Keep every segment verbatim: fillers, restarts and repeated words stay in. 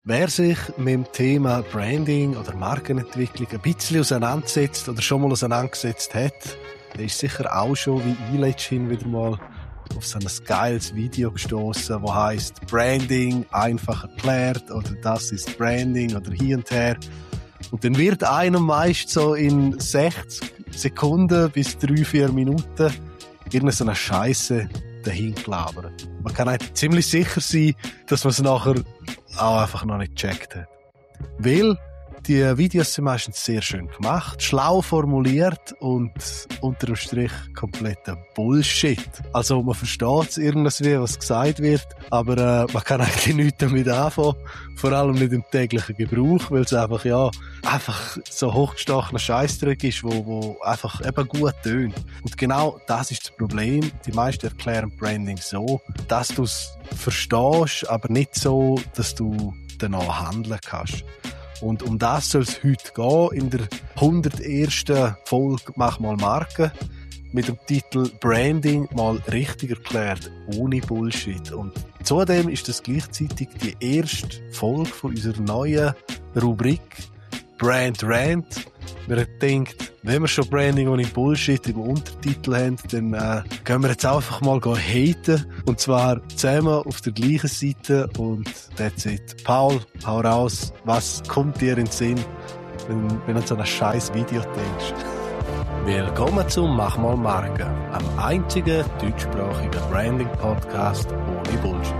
Wer sich mit dem Thema Branding oder Markenentwicklung ein bisschen auseinandersetzt oder schon mal auseinandergesetzt hat, der ist sicher auch schon wie ich letzthin wieder mal auf so ein geiles Video gestoßen, wo heisst Branding einfach erklärt oder das ist Branding oder hier und her. Und dann wird einem meist so in sechzig Sekunden bis drei, vier Minuten irgendeine so eine Scheisse dahin gelabert. Man kann eigentlich ziemlich sicher sein, dass man es nachher auch einfach noch nicht gecheckt hat. Weil die Videos sind meistens sehr schön gemacht, schlau formuliert und unter dem Strich kompletter Bullshit. Also man versteht es irgendwie, was gesagt wird, aber äh, man kann eigentlich nichts damit anfangen, vor allem nicht im täglichen Gebrauch, weil es einfach ja einfach so hochgestochener Scheissdreck ist, wo, wo einfach eben gut tönt. Und genau das ist das Problem. Die meisten erklären Branding so, dass du es verstehst, aber nicht so, dass du danach handeln kannst. Und um das soll es heute gehen, in der hundertersten Folge «Mach mal Marke» mit dem Titel «Branding mal richtig erklärt, ohne Bullshit». Und zudem ist das gleichzeitig die erste Folge von unserer neuen Rubrik «Brand Rant». Wir denkt, wenn wir schon Branding ohne Bullshit im Untertitel haben, dann äh, gehen wir jetzt einfach mal haten. Und zwar zusammen auf der gleichen Seite. Und that's it. Paul, hau raus. Was kommt dir in den Sinn, wenn, wenn du an so ein scheiß Video denkst? Willkommen zum Mach mal Marke, am einzigen deutschsprachigen Branding-Podcast ohne Bullshit.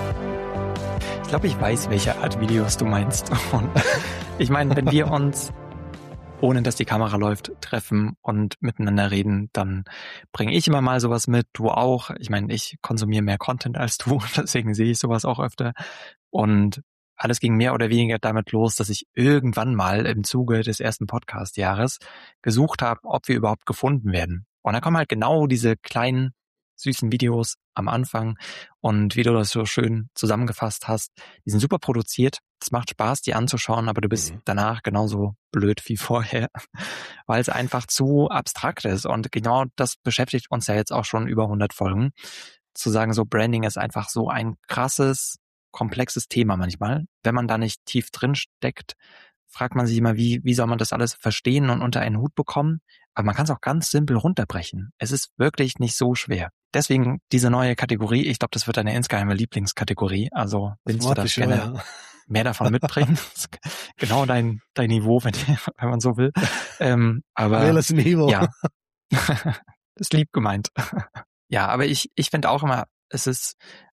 Ich glaube, ich weiß, welche Art Videos du meinst. Und ich meine, wenn wir uns, ohne dass die Kamera läuft, treffen und miteinander reden, dann bringe ich immer mal sowas mit, du auch. Ich meine, ich konsumiere mehr Content als du, deswegen sehe ich sowas auch öfter. Und alles ging mehr oder weniger damit los, dass ich irgendwann mal im Zuge des ersten Podcast-Jahres gesucht habe, ob wir überhaupt gefunden werden. Und dann kommen halt genau diese kleinen, süßen Videos am Anfang. Und wie du das so schön zusammengefasst hast, die sind super produziert. Es macht Spaß, die anzuschauen, aber du bist mhm. danach genauso blöd wie vorher, weil es einfach zu abstrakt ist. Und genau das beschäftigt uns ja jetzt auch schon über hundert Folgen. Zu sagen, so Branding ist einfach so ein krasses, komplexes Thema manchmal. Wenn man da nicht tief drin steckt, fragt man sich immer, wie, wie soll man das alles verstehen und unter einen Hut bekommen? Aber man kann es auch ganz simpel runterbrechen. Es ist wirklich nicht so schwer. Deswegen diese neue Kategorie, ich glaube, das wird eine insgeheime Lieblingskategorie. Also willst du das gerne ja. mehr davon mitbringen? Genau dein dein Niveau, wenn, wenn man so will. Ähm, aber Welches Niveau? Ja, ist lieb gemeint. Ja, aber ich ich finde auch immer, es ist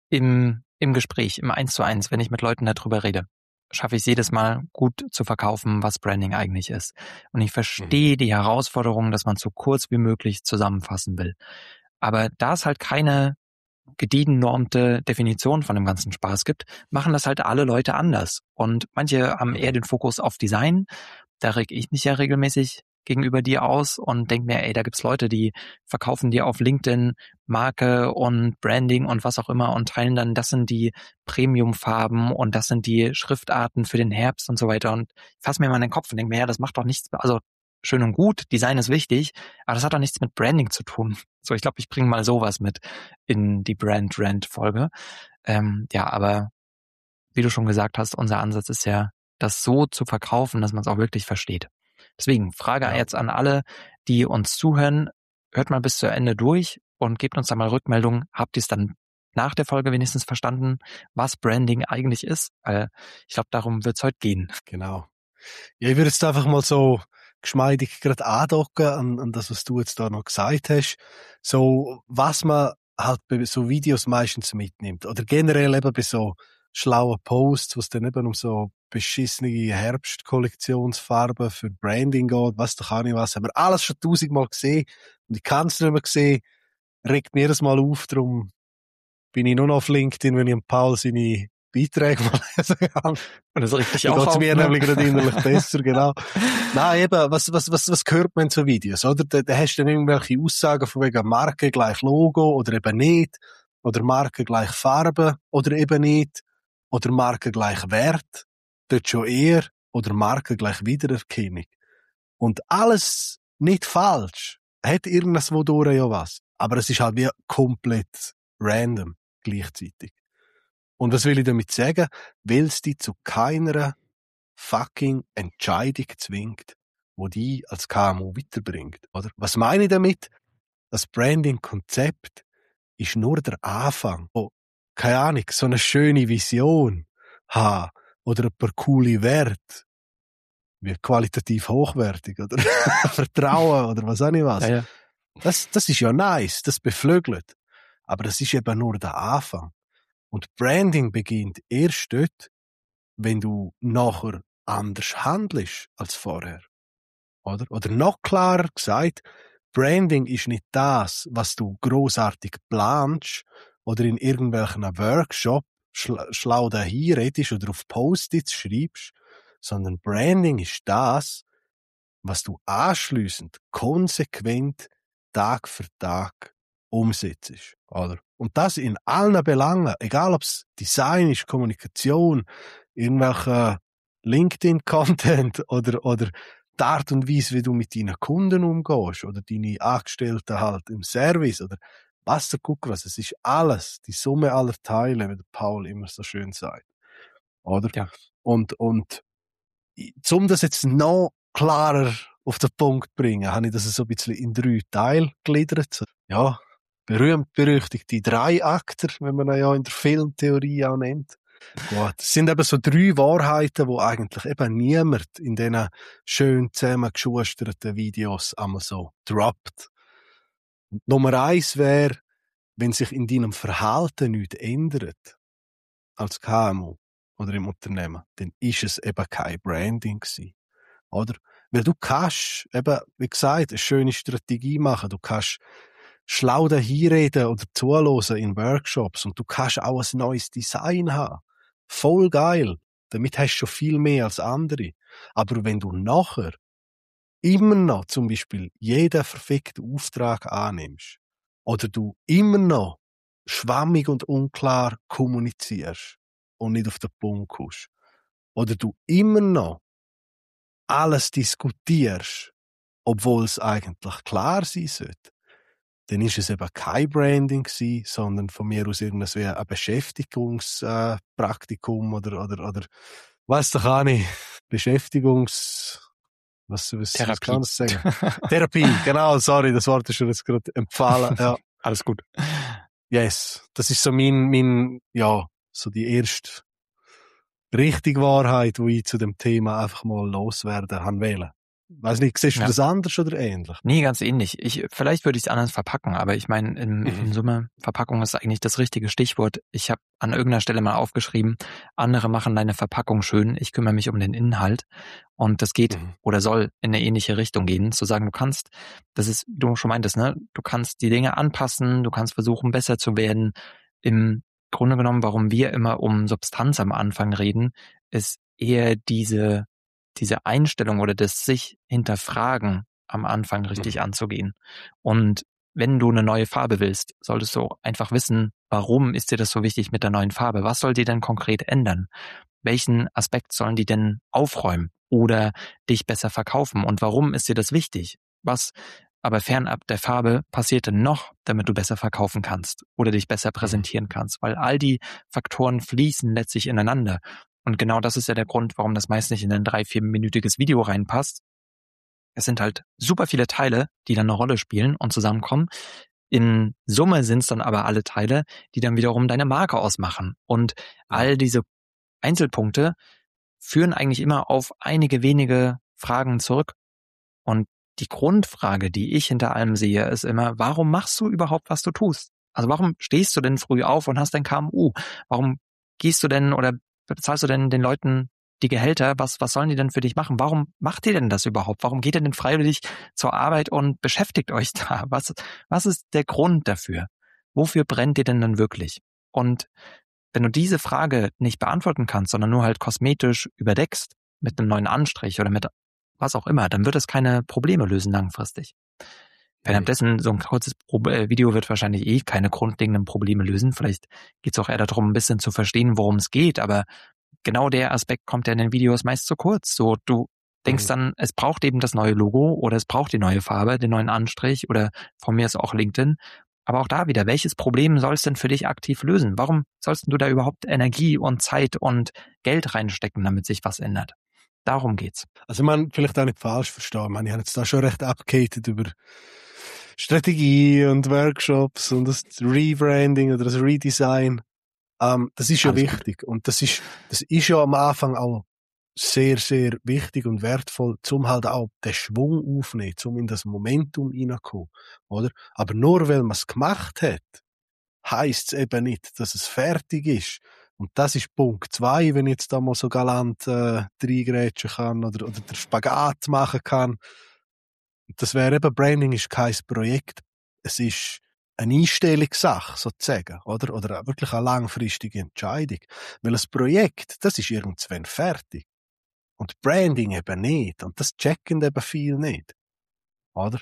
im im Gespräch, im Eins zu Eins, wenn ich mit Leuten darüber rede, schaffe ich es jedes Mal gut zu verkaufen, was Branding eigentlich ist. Und ich verstehe die Herausforderung, dass man so kurz wie möglich zusammenfassen will. Aber da es halt keine gediegen-normte Definition von dem ganzen Spaß gibt, machen das halt alle Leute anders. Und manche haben eher den Fokus auf Design. Da reg ich mich ja regelmäßig gegenüber dir aus und denk mir, ey, da gibt's Leute, die verkaufen dir auf LinkedIn Marke und Branding und was auch immer und teilen dann, das sind die Premium-Farben und das sind die Schriftarten für den Herbst und so weiter. Und ich fasse mir mal in den Kopf und denke mir, ja, das macht doch nichts, also schön und gut, Design ist wichtig, aber das hat doch nichts mit Branding zu tun. So, ich glaube, ich bringe mal sowas mit in die Brand-Rant-Folge. Ähm, ja, aber wie du schon gesagt hast, unser Ansatz ist ja, das so zu verkaufen, dass man es auch wirklich versteht. Deswegen, Frage ja. jetzt an alle, die uns zuhören, hört mal bis zu Ende durch und gebt uns da mal Rückmeldung. Habt ihr es dann nach der Folge wenigstens verstanden, was Branding eigentlich ist? Weil ich glaube, darum wird es heute gehen. Genau. Ja, ich würde jetzt einfach mal so geschmeidig gerade andocken an, an das, was du jetzt da noch gesagt hast. So, was man halt bei so Videos meistens mitnimmt. Oder generell eben bei so schlauen Posts, wo es dann eben um so beschissene Herbstkollektionsfarben für Branding geht, was da kann ich was. Haben wir alles schon tausendmal gesehen und ich kann es nicht mehr sehen. Regt mir das mal auf, darum bin ich nur noch auf LinkedIn, wenn ich Paul seine Beiträge mal lesen kann. Und das regt dich da auch auf. Da geht's mir ne? nämlich gerade innerlich besser, genau. Nein, eben, was, was, was, was hört man in so Videos, oder? Da, da hast du dann irgendwelche Aussagen von wegen Marke gleich Logo oder eben nicht. Oder Marke gleich Farbe oder eben nicht. Oder Marke gleich Wert. Dort schon eher. Oder Marke gleich Wiedererkennung. Und alles nicht falsch. Hat irgendwas wodurch ja was. Aber es ist halt wie komplett random gleichzeitig. Und was will ich damit sagen? Weil es dich zu keiner fucking Entscheidung zwingt, wo die als K M U weiterbringt, oder? Was meine ich damit? Das Branding-Konzept ist nur der Anfang. Oh, keine Ahnung, so eine schöne Vision haben oder ein paar coole Werte, wie qualitativ hochwertig oder Vertrauen oder was auch nicht was. Ja, ja. Das, das ist ja nice, das beflügelt. Aber das ist eben nur der Anfang. Und Branding beginnt erst dort, wenn du nachher anders handelst als vorher. Oder? Oder noch klarer gesagt, Branding ist nicht das, was du großartig planst oder in irgendwelchen Workshop schla- schlau dahin redest oder auf Post-its schreibst, sondern Branding ist das, was du anschliessend konsequent Tag für Tag umsetzt, oder? Und das in allen Belangen, egal ob es Design ist, Kommunikation, irgendwelcher LinkedIn-Content oder, oder die Art und Weise, wie du mit deinen Kunden umgehst oder deine Angestellten halt im Service oder was du guck was, es ist alles, die Summe aller Teile, wie der Paul immer so schön sagt, oder? Ja. Und, und, um das jetzt noch klarer auf den Punkt zu bringen, habe ich das so ein bisschen in drei Teile gegliedert. Ja, berühmt berüchtigte Dreiakter, wenn man ihn ja in der Filmtheorie auch nennt. Gut, das sind eben so drei Wahrheiten, wo eigentlich eben niemand in diesen schön zusammengeschusterten Videos einmal so droppt. Und Nummer eins wäre, wenn sich in deinem Verhalten nichts ändert, als K M U oder im Unternehmen, dann ist es eben kein Branding gewesen. Oder? Weil du kannst eben, wie gesagt, eine schöne Strategie machen, du kannst schlau dahinreden oder zuhören in Workshops und du kannst auch ein neues Design haben. Voll geil. Damit hast du schon viel mehr als andere. Aber wenn du nachher immer noch zum Beispiel jeden verfickten Auftrag annimmst oder du immer noch schwammig und unklar kommunizierst und nicht auf den Punkt kommst oder du immer noch alles diskutierst, obwohl es eigentlich klar sein sollte, dann ist es eben kein Branding gewesen, sondern von mir aus irgendwas wie ein Beschäftigungspraktikum äh, oder, oder, oder, weiss doch auch nicht, Beschäftigungs, was, was, Therapie. was kann man das sagen? Therapie, genau, sorry, das Wort ist schon jetzt gerade empfahlen, ja. Alles gut. Yes, das ist so mein, mein, ja, so die erste richtige Wahrheit, die ich zu dem Thema einfach mal loswerden kann wählen. Weiß nicht, siehst du Ja. das anders oder ähnlich? Nee, ganz ähnlich. Ich, vielleicht würde ich es anders verpacken, aber ich meine, in, Mhm. in Summe, Verpackung ist eigentlich das richtige Stichwort. Ich habe an irgendeiner Stelle mal aufgeschrieben, andere machen deine Verpackung schön, ich kümmere mich um den Inhalt. Und das geht Mhm. oder soll in eine ähnliche Richtung gehen, zu sagen, du kannst, das ist, wie du schon meintest, ne, du kannst die Dinge anpassen, du kannst versuchen, besser zu werden. Im Grunde genommen, warum wir immer um Substanz am Anfang reden, ist eher diese diese Einstellung oder das sich hinterfragen am Anfang richtig Mhm. anzugehen. Und wenn du eine neue Farbe willst, solltest du einfach wissen, warum ist dir das so wichtig mit der neuen Farbe? Was soll die denn konkret ändern? Welchen Aspekt sollen die denn aufräumen oder dich besser verkaufen? Und warum ist dir das wichtig? Was aber fernab der Farbe passiert denn noch, damit du besser verkaufen kannst oder dich besser präsentieren kannst? Weil all die Faktoren fließen letztlich ineinander. Und genau das ist ja der Grund, warum das meist nicht in ein drei-, vierminütiges Video reinpasst. Es sind halt super viele Teile, die dann eine Rolle spielen und zusammenkommen. In Summe sind es dann aber alle Teile, die dann wiederum deine Marke ausmachen. Und all diese Einzelpunkte führen eigentlich immer auf einige wenige Fragen zurück. Und die Grundfrage, die ich hinter allem sehe, ist immer, warum machst du überhaupt, was du tust? Also warum stehst du denn früh auf und hast dein K M U? Warum gehst du denn oder bezahlst du denn den Leuten die Gehälter? Was, was sollen die denn für dich machen? Warum macht ihr denn das überhaupt? Warum geht ihr denn freiwillig zur Arbeit und beschäftigt euch da? Was, was ist der Grund dafür? Wofür brennt ihr denn dann wirklich? Und wenn du diese Frage nicht beantworten kannst, sondern nur halt kosmetisch überdeckst mit einem neuen Anstrich oder mit was auch immer, dann wird es keine Probleme lösen langfristig. Währenddessen so ein kurzes Video wird wahrscheinlich eh keine grundlegenden Probleme lösen. Vielleicht geht es auch eher darum, ein bisschen zu verstehen, worum es geht. Aber genau der Aspekt kommt ja in den Videos meist zu kurz. So, du denkst Mhm. dann, es braucht eben das neue Logo oder es braucht die neue Farbe, den neuen Anstrich oder von mir ist auch LinkedIn. Aber auch da wieder, welches Problem soll es denn für dich aktiv lösen? Warum sollst du da überhaupt Energie und Zeit und Geld reinstecken, damit sich was ändert? Darum geht's. Also man vielleicht auch nicht falsch verstehen. Ich meine, ich habe jetzt da schon recht abgehatet über Strategie und Workshops und das Rebranding oder das Redesign. Ähm, das ist ja Alles wichtig. Gut. Und das ist, das ist ja am Anfang auch sehr, sehr wichtig und wertvoll, zum halt auch den Schwung aufnehmen, zum in das Momentum reinkommen, oder? Aber nur weil man es gemacht hat, heisst es eben nicht, dass es fertig ist. Und das ist Punkt zwei, wenn ich jetzt da mal so galant äh, reingrätschen kann oder, oder den Spagat machen kann. Das wäre eben, Branding ist kein Projekt. Es ist eine Einstellungssache, sozusagen, oder? Oder wirklich eine langfristige Entscheidung. Weil das Projekt, das ist irgendwann fertig. Und Branding eben nicht. Und das checken eben viel nicht. Oder?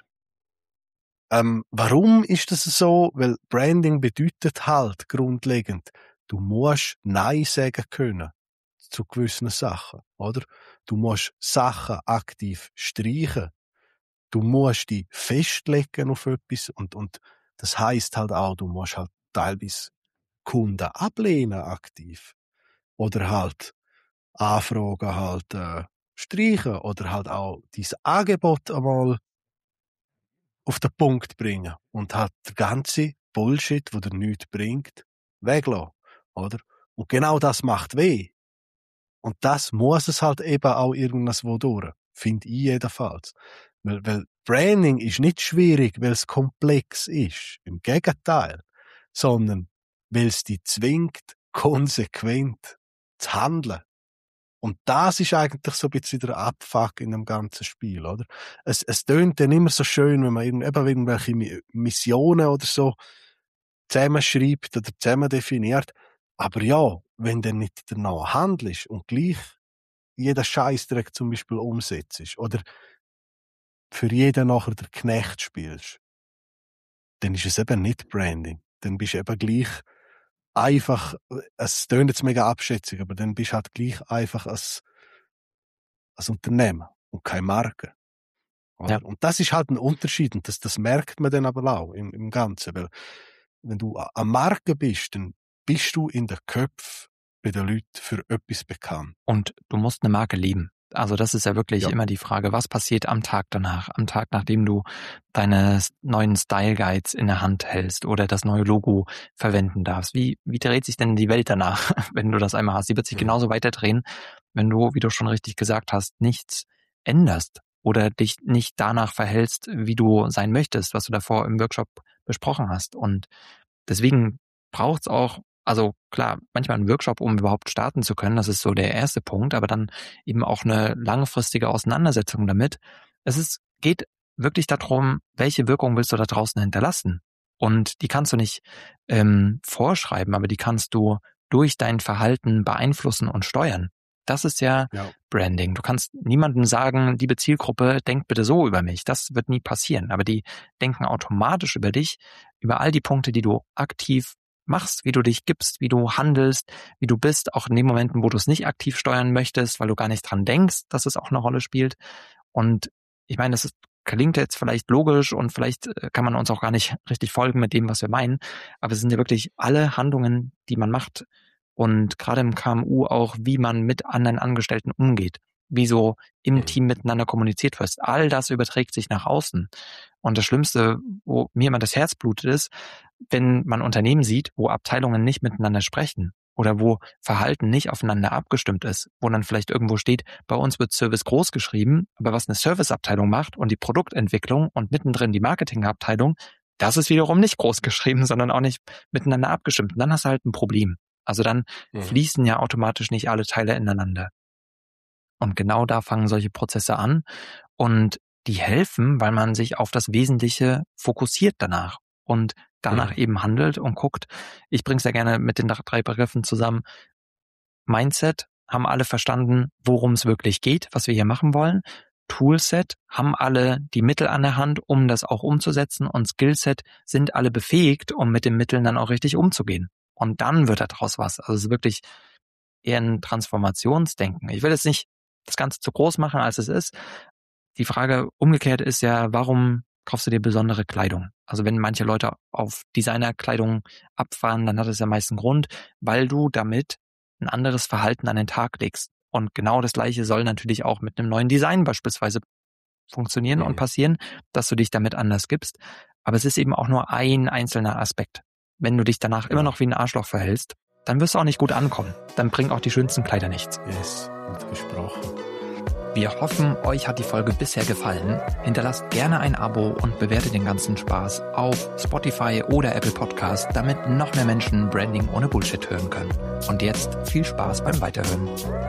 Ähm, warum ist das so? Weil Branding bedeutet halt grundlegend, du musst Nein sagen können zu gewissen Sachen, oder? Du musst Sachen aktiv streichen. Du musst dich festlegen auf etwas und, und das heisst halt auch, du musst halt teilweise Kunden ablehnen aktiv. Oder halt Anfragen halt äh, streichen oder halt auch dieses Angebot einmal auf den Punkt bringen und halt der ganze Bullshit, der dir nichts bringt, weglassen, oder? Und genau das macht weh. Und das muss es halt eben auch irgendwo durch. Finde ich jedenfalls. Weil, weil Branding ist nicht schwierig, weil es komplex ist. Im Gegenteil. Sondern weil es dich zwingt, konsequent zu handeln. Und das ist eigentlich so ein bisschen der Abfuck in dem ganzen Spiel, oder? Es, es tönt dann immer so schön, wenn man eben irgendwelche Missionen oder so zusammenschreibt oder zusammen definiert. Aber ja, wenn du nicht danach handelst und gleich jeden Scheissdreck zum Beispiel umsetzt oder für jeden nachher der Knecht spielst, dann ist es eben nicht Branding. Dann bist du eben gleich einfach, es tönt jetzt mega abschätzig, aber dann bist du halt gleich einfach als, als Unternehmen und keine Marke. Oder? Ja. Und das ist halt ein Unterschied und das, das merkt man dann aber auch im, im Ganzen, weil wenn du eine Marke bist, dann bist du in den Köpfen bei den Leuten für etwas bekannt. Und du musst eine Marke lieben. Also das ist ja wirklich ja. immer die Frage, was passiert am Tag danach, am Tag, nachdem du deine neuen Style Guides in der Hand hältst oder das neue Logo verwenden darfst. Wie, wie dreht sich denn die Welt danach, wenn du das einmal hast? Die wird sich mhm. genauso weiterdrehen, wenn du, wie du schon richtig gesagt hast, nichts änderst oder dich nicht danach verhältst, wie du sein möchtest, was du davor im Workshop besprochen hast. Und deswegen braucht's auch, also klar, manchmal einen Workshop, um überhaupt starten zu können, das ist so der erste Punkt, aber dann eben auch eine langfristige Auseinandersetzung damit. Es ist, geht wirklich darum, welche Wirkung willst du da draußen hinterlassen? Und die kannst du nicht ähm, vorschreiben, aber die kannst du durch dein Verhalten beeinflussen und steuern. Das ist ja, ja Branding. Du kannst niemandem sagen, liebe Zielgruppe, denkt bitte so über mich. Das wird nie passieren. Aber die denken automatisch über dich, über all die Punkte, die du aktiv machst, wie du dich gibst, wie du handelst, wie du bist, auch in den Momenten, wo du es nicht aktiv steuern möchtest, weil du gar nicht dran denkst, dass es auch eine Rolle spielt. Und ich meine, das ist, klingt jetzt vielleicht logisch und vielleicht kann man uns auch gar nicht richtig folgen mit dem, was wir meinen. Aber es sind ja wirklich alle Handlungen, die man macht, und gerade im K M U auch, wie man mit anderen Angestellten umgeht, wie so im mhm. Team miteinander kommuniziert wird. All das überträgt sich nach außen. Und das Schlimmste, wo mir immer das Herz blutet, ist, wenn man Unternehmen sieht, wo Abteilungen nicht miteinander sprechen oder wo Verhalten nicht aufeinander abgestimmt ist, wo dann vielleicht irgendwo steht, bei uns wird Service groß geschrieben, aber was eine Serviceabteilung macht und die Produktentwicklung und mittendrin die Marketingabteilung, das ist wiederum nicht groß geschrieben, sondern auch nicht miteinander abgestimmt. Und dann hast du halt ein Problem. Also dann mhm. fließen ja automatisch nicht alle Teile ineinander. Und genau da fangen solche Prozesse an und die helfen, weil man sich auf das Wesentliche fokussiert danach und danach mhm. eben handelt und guckt. Ich bringe es ja gerne mit den drei Begriffen zusammen. Mindset, haben alle verstanden, worum es wirklich geht, was wir hier machen wollen. Toolset, haben alle die Mittel an der Hand, um das auch umzusetzen, und Skillset, sind alle befähigt, um mit den Mitteln dann auch richtig umzugehen. Und dann wird daraus was. Also es ist wirklich eher ein Transformationsdenken. Ich will jetzt nicht das Ganze zu groß machen, als es ist. Die Frage umgekehrt ist ja, warum kaufst du dir besondere Kleidung. Also wenn manche Leute auf Designerkleidung abfahren, dann hat es ja meist einen Grund, weil du damit ein anderes Verhalten an den Tag legst. Und genau das Gleiche soll natürlich auch mit einem neuen Design beispielsweise funktionieren Mhm. und passieren, dass du dich damit anders gibst. Aber es ist eben auch nur ein einzelner Aspekt. Wenn du dich danach Ja. immer noch wie ein Arschloch verhältst, dann wirst du auch nicht gut ankommen. Dann bringen auch die schönsten Kleider nichts. Yes, gut gesprochen. Wir hoffen, euch hat die Folge bisher gefallen. Hinterlasst gerne ein Abo und bewertet den ganzen Spaß auf Spotify oder Apple Podcast, damit noch mehr Menschen Branding ohne Bullshit hören können. Und jetzt viel Spaß beim Weiterhören.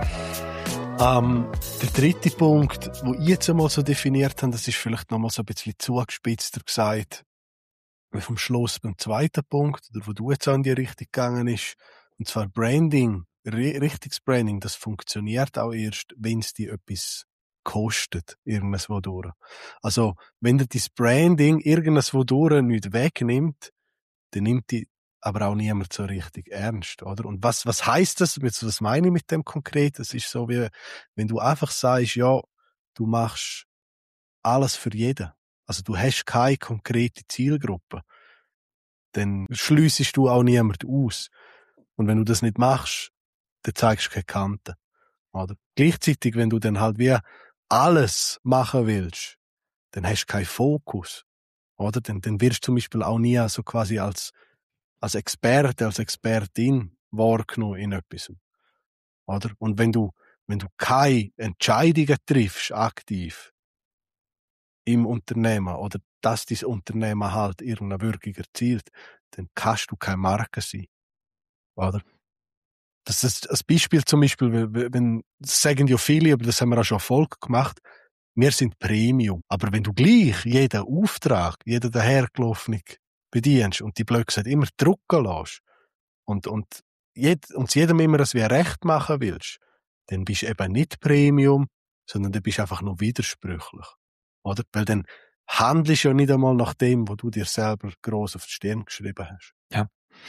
Ähm, der dritte Punkt, wo ich jetzt einmal so definiert habe, das ist vielleicht nochmal so ein bisschen zugespitzter gesagt, wie vom Schluss beim zweiten Punkt, oder wo du jetzt auch in die Richtung gegangen ist, und zwar Branding, richtiges Branding, das funktioniert auch erst, wenn es dir etwas kostet, irgendwas durch. Also, wenn dir das Branding irgendwas durch nicht wegnimmt, dann nimmt die aber auch niemand so richtig ernst, oder? Und was, was heisst das? Was meine ich mit dem konkret? Das ist so wie, wenn du einfach sagst, ja, du machst alles für jeden. Also du hast keine konkrete Zielgruppe. Dann schliessest du auch niemand aus. Und wenn du das nicht machst, dann zeigst du keine Kante, oder? Gleichzeitig, wenn du dann halt wie alles machen willst, dann hast du keinen Fokus, oder? Dann, dann wirst du zum Beispiel auch nie so quasi als als Experte, als Expertin wahrgenommen in etwas. Oder? Und wenn du, wenn du keine Entscheidungen triffst, aktiv, im Unternehmen, oder dass dein Unternehmen halt irgendeine Wirkung erzielt, dann kannst du keine Marke sein. Oder? Das ist ein Beispiel zum Beispiel, wenn, das sagen ja viele, aber das haben wir auch schon Erfolg gemacht, wir sind Premium. Aber wenn du gleich jeden Auftrag, jeden dahergelaufenen bedienst und die blöd gesagt immer drucken lässt und, und, jed, und jedem immer das wie recht machen willst, dann bist du eben nicht Premium, sondern du bist einfach nur widersprüchlich. Oder? Weil dann handelst du ja nicht einmal nach dem, was du dir selber gross auf die Stirn geschrieben hast. Ja.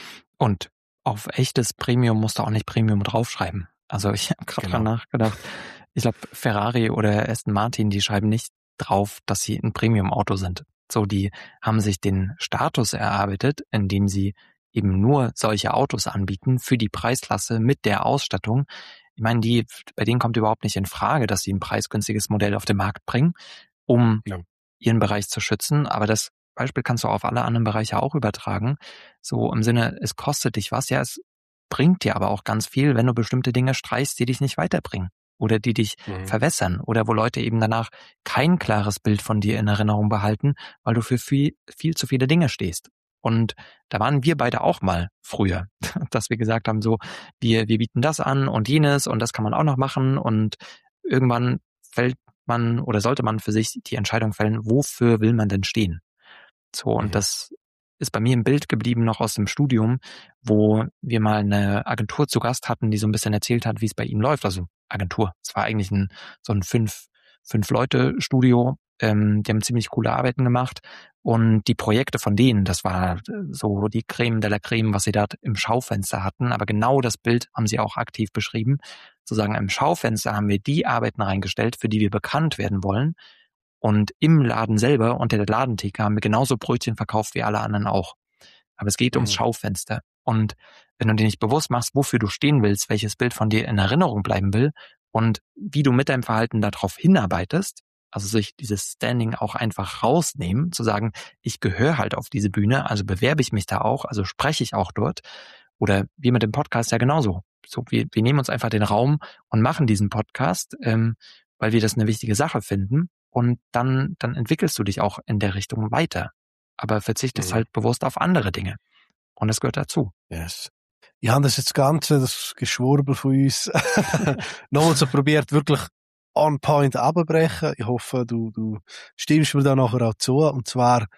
Und auf echtes Premium musst du auch nicht Premium draufschreiben. Also ich habe gerade Genau. dran nachgedacht. Ich glaube, Ferrari oder Aston Martin, die schreiben nicht drauf, dass sie ein Premium-Auto sind. So, die haben sich den Status erarbeitet, indem sie eben nur solche Autos anbieten für die Preisklasse mit der Ausstattung. Ich meine, die, bei denen kommt überhaupt nicht in Frage, dass sie ein preisgünstiges Modell auf den Markt bringen, um Ja. ihren Bereich zu schützen. Aber das Beispiel kannst du auf alle anderen Bereiche auch übertragen. So im Sinne, es kostet dich was, ja, es bringt dir aber auch ganz viel, wenn du bestimmte Dinge streichst, die dich nicht weiterbringen oder die dich Mhm. verwässern oder wo Leute eben danach kein klares Bild von dir in Erinnerung behalten, weil du für viel, viel zu viele Dinge stehst. Und da waren wir beide auch mal früher, dass wir gesagt haben, so, wir, wir bieten das an und jenes und das kann man auch noch machen und irgendwann fällt man oder sollte man für sich die Entscheidung fällen, wofür will man denn stehen? So, und Mhm. das ist bei mir im Bild geblieben noch aus dem Studium, wo wir mal eine Agentur zu Gast hatten, die so ein bisschen erzählt hat, wie es bei ihnen läuft. Also Agentur. Es war eigentlich ein so ein fünf fünf Leute Studio. Ähm, die haben ziemlich coole Arbeiten gemacht und die Projekte von denen, das war so die Creme de la Creme, was sie da im Schaufenster hatten. Aber genau das Bild haben sie auch aktiv beschrieben. Sozusagen im Schaufenster haben wir die Arbeiten reingestellt, für die wir bekannt werden wollen. Und im Laden selber, unter der Ladentheke, haben wir genauso Brötchen verkauft wie alle anderen auch. Aber es geht Mhm. ums Schaufenster. Und wenn du dir nicht bewusst machst, wofür du stehen willst, welches Bild von dir in Erinnerung bleiben will und wie du mit deinem Verhalten darauf hinarbeitest, also sich dieses Standing auch einfach rausnehmen, zu sagen, ich gehöre halt auf diese Bühne, also bewerbe ich mich da auch, also spreche ich auch dort. Oder wie mit dem Podcast ja genauso. So, wir, wir nehmen uns einfach den Raum und machen diesen Podcast, ähm, weil wir das eine wichtige Sache finden. Und dann, dann entwickelst du dich auch in der Richtung weiter. Aber verzichtest Mhm. halt bewusst auf andere Dinge. Und das gehört dazu. Yes. Ich habe das jetzt Ganze, das Geschwurbel von uns, nochmal so probiert, wirklich on point abzubrechen. Ich hoffe, du, du stimmst mir da nachher auch zu. Und zwar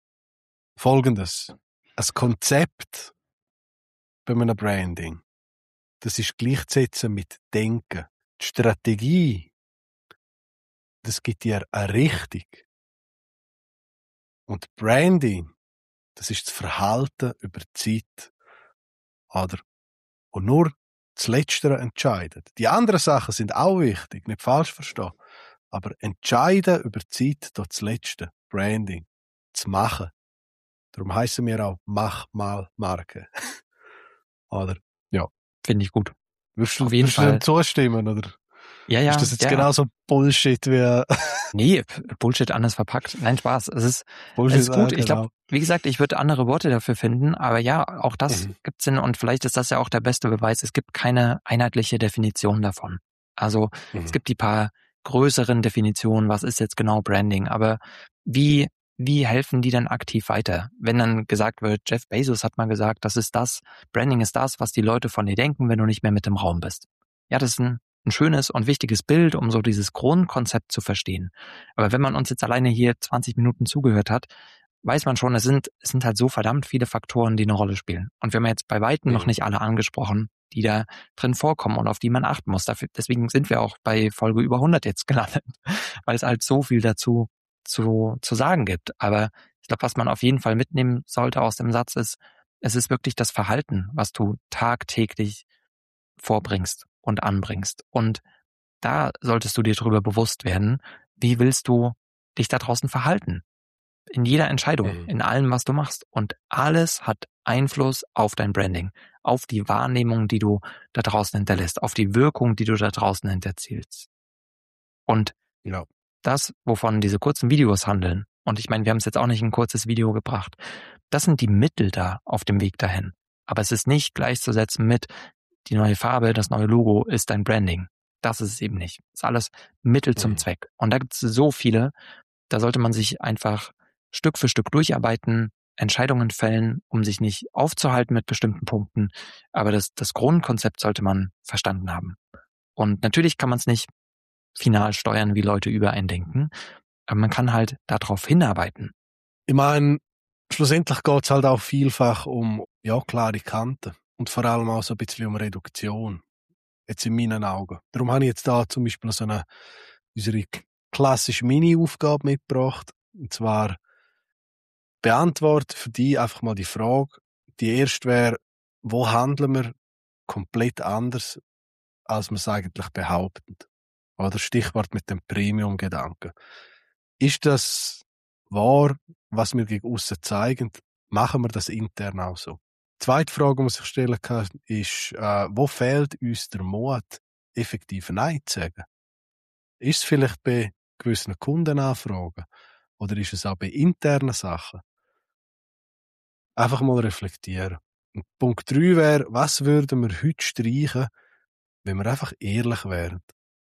Folgendes. Ein Konzept bei einem Branding, das ist gleichzusetzen mit Denken. Die Strategie, das gibt dir eine Richtung. Und Branding, das ist das Verhalten über die Zeit. Oder? Und nur das Letztere entscheidet. Die anderen Sachen sind auch wichtig, nicht falsch verstehen. Aber entscheiden über die Zeit, das Letzte, Branding. zu machen. Darum heißen wir auch Mach mal Marke. Oder? Ja. Finde ich gut. Würdest du, Auf jeden würdest du dem Fall. zustimmen, oder? Ja, ja. Ist das jetzt ja. genauso Bullshit wie... Nee, Bullshit anders verpackt. Nein, Spaß. Es ist, Bullshit, es ist gut. ja, Ich glaube, genau. wie gesagt, ich würde andere Worte dafür finden, aber ja, auch das Mhm. gibt Sinn und vielleicht ist das ja auch der beste Beweis. Es gibt keine einheitliche Definition davon. Also Mhm. es gibt die paar größeren Definitionen, was ist jetzt genau Branding, aber wie wie helfen die dann aktiv weiter? Wenn dann gesagt wird, Jeff Bezos hat mal gesagt, das ist das, Branding ist das, was die Leute von dir denken, wenn du nicht mehr mit im Raum bist. Ja, das ist ein, ein schönes und wichtiges Bild, um so dieses Grundkonzept zu verstehen. Aber wenn man uns jetzt alleine hier zwanzig Minuten zugehört hat, weiß man schon, es sind, es sind halt so verdammt viele Faktoren, die eine Rolle spielen. Und wir haben jetzt bei Weitem Mhm. noch nicht alle angesprochen, die da drin vorkommen und auf die man achten muss. Dafür, deswegen sind wir auch bei Folge über hundert jetzt gelandet, weil es halt so viel dazu zu, zu sagen gibt. Aber ich glaube, was man auf jeden Fall mitnehmen sollte aus dem Satz ist, es ist wirklich das Verhalten, was du tagtäglich vorbringst und anbringst. Und da solltest du dir darüber bewusst werden, wie willst du dich da draußen verhalten? In jeder Entscheidung, Mhm. in allem, was du machst. Und alles hat Einfluss auf dein Branding, auf die Wahrnehmung, die du da draußen hinterlässt, auf die Wirkung, die du da draußen hinterzielst. Und Ja. das, wovon diese kurzen Videos handeln, und ich meine, wir haben es jetzt auch nicht in ein kurzes Video gebracht, das sind die Mittel da auf dem Weg dahin. Aber es ist nicht gleichzusetzen mit, die neue Farbe, das neue Logo ist dein Branding. Das ist es eben nicht. Es ist alles Mittel zum Mhm. Zweck. Und da gibt es so viele, da sollte man sich einfach Stück für Stück durcharbeiten, Entscheidungen fällen, um sich nicht aufzuhalten mit bestimmten Punkten. Aber das, das Grundkonzept sollte man verstanden haben. Und natürlich kann man es nicht final steuern, wie Leute über einen denken, aber man kann halt darauf hinarbeiten. Ich meine, schlussendlich geht es halt auch vielfach um, ja, klare Kanten. Und vor allem auch so ein bisschen um Reduktion. Jetzt in meinen Augen. Darum habe ich jetzt da zum Beispiel so eine, unsere klassische Mini-Aufgabe mitgebracht. Und zwar beantworte für dich einfach mal die Frage. Die erste wäre, wo handeln wir komplett anders, als wir es eigentlich behaupten? Oder Stichwort mit dem Premium-Gedanken. Ist das wahr, was wir gegen aussen zeigen? Machen wir das intern auch so? Die zweite Frage, die man sich stellen kann, ist, äh, wo fehlt uns der Mut, effektiv Nein zu sagen? Ist es vielleicht bei gewissen Kundenanfragen? Oder ist es auch bei internen Sachen? Einfach mal reflektieren. Und Punkt drei wäre, was würden wir heute streichen, wenn wir einfach ehrlich wären?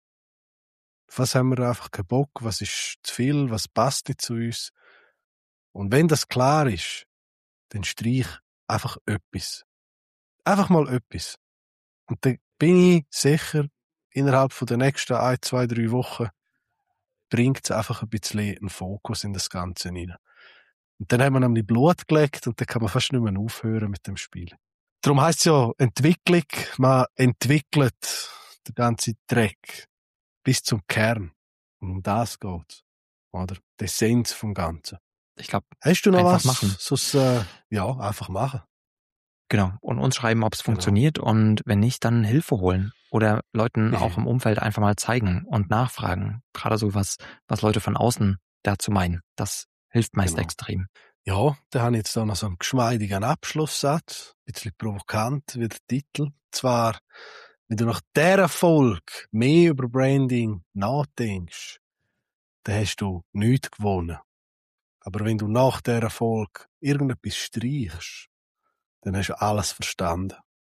Auf was haben wir einfach keinen Bock? Was ist zu viel? Was passt nicht zu uns? Und wenn das klar ist, dann streich einfach etwas. Einfach mal etwas. Und dann bin ich sicher, innerhalb von der nächsten ein, zwei, drei Wochen bringt es einfach ein bisschen einen Fokus in das Ganze hinein. Und dann haben wir nämlich Blut gelegt und dann kann man fast nicht mehr aufhören mit dem Spiel. Darum heisst es ja Entwicklung, man entwickelt den ganzen Dreck bis zum Kern. Und um das geht's. Oder? Die Essenz vom Ganzen. Ich glaube, hast du noch einfach was? machen. Sonst, äh, ja, einfach machen. Genau. Und uns schreiben, ob es Genau. funktioniert und wenn nicht, dann Hilfe holen. Oder Leuten Mhm. auch im Umfeld einfach mal zeigen und nachfragen. Gerade so was, was Leute von außen dazu meinen. Das hilft meist Genau. extrem. Ja, da habe ich jetzt da noch so einen geschmeidigen Abschlusssatz. Ein bisschen provokant wie der Titel. Zwar, wenn du nach dieser Folge mehr über Branding nachdenkst, dann hast du nichts gewonnen. Aber wenn du nach dieser Folge irgendetwas streichst, dann hast du alles verstanden.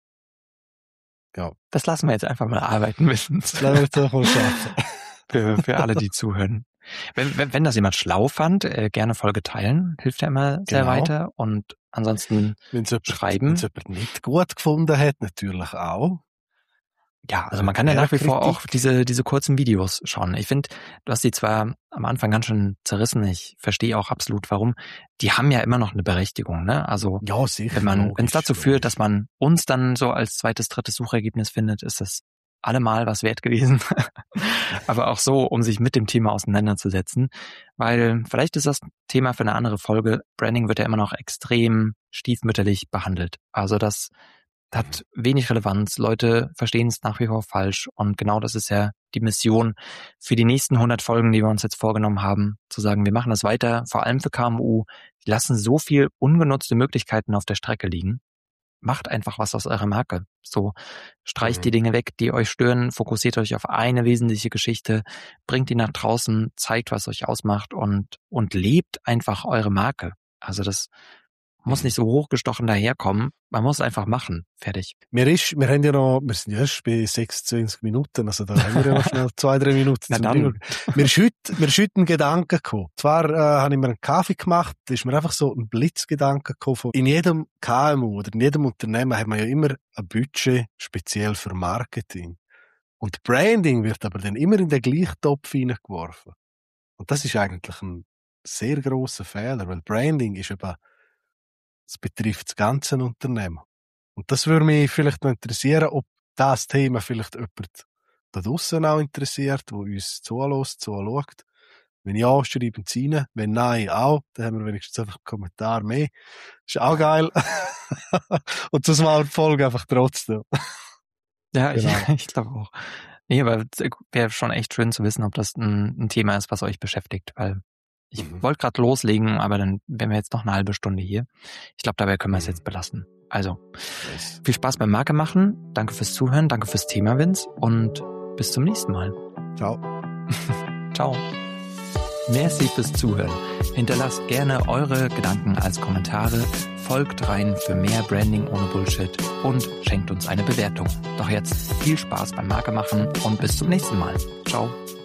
Ja. Das lassen wir jetzt einfach mal arbeiten müssen. Das lassen wir jetzt einfach mal schaffen. für, für alle, die zuhören. Wenn, wenn, wenn das jemand schlau fand, äh, gerne Folge teilen, hilft ja immer sehr Genau. weiter. Und ansonsten Wenn's jemand, schreiben. Wenn es jemand nicht gut gefunden hat, natürlich auch. Ja, also man kann ja nach wie vor Kritik. auch diese diese kurzen Videos schauen. Ich finde, du hast die zwar am Anfang ganz schön zerrissen, ich verstehe auch absolut warum. Die haben ja immer noch eine Berechtigung, ne? Also Ja, sicher. wenn man, logisch, wenn es dazu logisch. führt, dass man uns dann so als zweites, drittes Suchergebnis findet, ist das allemal was wert gewesen. Aber auch so, um sich mit dem Thema auseinanderzusetzen, weil vielleicht ist das Thema für eine andere Folge. Branding wird ja immer noch extrem stiefmütterlich behandelt. Also das hat wenig Relevanz. Leute verstehen es nach wie vor falsch. Und genau das ist ja die Mission für die nächsten hundert Folgen, die wir uns jetzt vorgenommen haben, zu sagen, wir machen das weiter, vor allem für K M U. Die lassen so viel ungenutzte Möglichkeiten auf der Strecke liegen. Macht einfach was aus eurer Marke. So, streicht mhm. die Dinge weg, die euch stören, fokussiert euch auf eine wesentliche Geschichte, bringt die nach draußen, zeigt, was euch ausmacht und, und lebt einfach eure Marke. Also das muss nicht so hochgestochen daherkommen. Man muss einfach machen. Fertig. Wir, ist, wir haben ja noch, wir sind ja erst bei sechsundzwanzig Minuten, also da haben wir ja noch schnell zwei, drei Minuten zum Reden. Mir ist heute, mir ist heute ein Gedanke gekommen. Zwar äh, habe ich mir einen Kaffee gemacht, da ist mir einfach so ein Blitzgedanke gekommen. Von, in jedem K M U oder in jedem Unternehmen hat man ja immer ein Budget speziell für Marketing. Und Branding wird aber dann immer in den gleichen Topf hineingeworfen. Und das ist eigentlich ein sehr grosser Fehler, weil Branding ist eben, es betrifft das ganze Unternehmen. Und das würde mich vielleicht noch interessieren, ob das Thema vielleicht jemand da draussen auch interessiert, der uns zulässt, zuschaut. Wenn ja, schreiben Sie rein. Wenn nein, auch. Dann haben wir wenigstens einfach einen Kommentar mehr. Ist auch geil. Und sonst mal die Folge einfach trotzdem. Ja, genau. ich, ich glaube auch. Nee, aber wäre schon echt schön zu wissen, ob das ein, ein Thema ist, was euch beschäftigt, weil ich mhm. wollte gerade loslegen, aber dann wären wir jetzt noch eine halbe Stunde hier. Ich glaube, dabei können wir es mhm. jetzt belassen. Also, yes. Viel Spaß beim Marke machen. Danke fürs Zuhören, danke fürs Thema, Vince. Und bis zum nächsten Mal. Ciao. Ciao. Merci fürs Zuhören. Hinterlasst gerne eure Gedanken als Kommentare, folgt rein für mehr Branding ohne Bullshit und schenkt uns eine Bewertung. Doch jetzt viel Spaß beim Marke machen und bis zum nächsten Mal. Ciao.